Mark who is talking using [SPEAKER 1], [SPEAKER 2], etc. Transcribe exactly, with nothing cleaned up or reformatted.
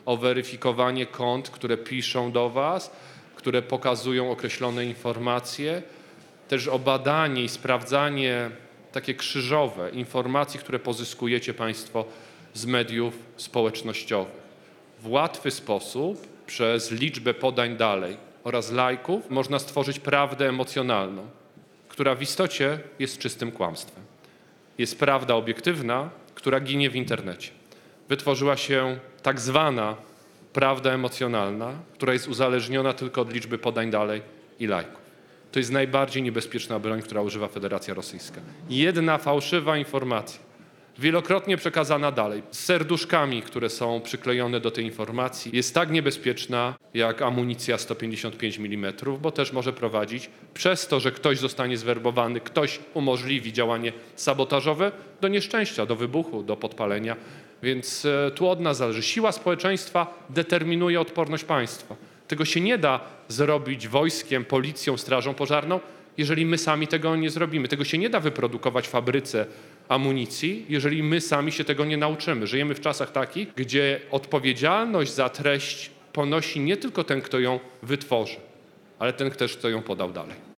[SPEAKER 1] o weryfikowanie kont, które piszą do Was, które pokazują określone informacje, też o badanie i sprawdzanie takie krzyżowe informacji, które pozyskujecie Państwo z mediów społecznościowych. W łatwy sposób, przez liczbę podań dalej oraz lajków, można stworzyć prawdę emocjonalną, która w istocie jest czystym kłamstwem. Jest prawda obiektywna, która ginie w internecie. Wytworzyła się tak zwana prawda emocjonalna, która jest uzależniona tylko od liczby podań dalej i lajków. To jest najbardziej niebezpieczna broń, która używa Federacja Rosyjska. Jedna fałszywa informacja, wielokrotnie przekazana dalej, z serduszkami, które są przyklejone do tej informacji, jest tak niebezpieczna jak amunicja sto pięćdziesiąt pięć milimetrów, bo też może prowadzić przez to, że ktoś zostanie zwerbowany, ktoś umożliwi działanie sabotażowe, do nieszczęścia, do wybuchu, do podpalenia. Więc tu od nas zależy. Siła społeczeństwa determinuje odporność państwa. Tego się nie da zrobić wojskiem, policją, strażą pożarną, jeżeli my sami tego nie zrobimy. Tego się nie da wyprodukować w fabryce amunicji, jeżeli my sami się tego nie nauczymy. Żyjemy w czasach takich, gdzie odpowiedzialność za treść ponosi nie tylko ten, kto ją wytworzy, ale ten też, kto ją podał dalej.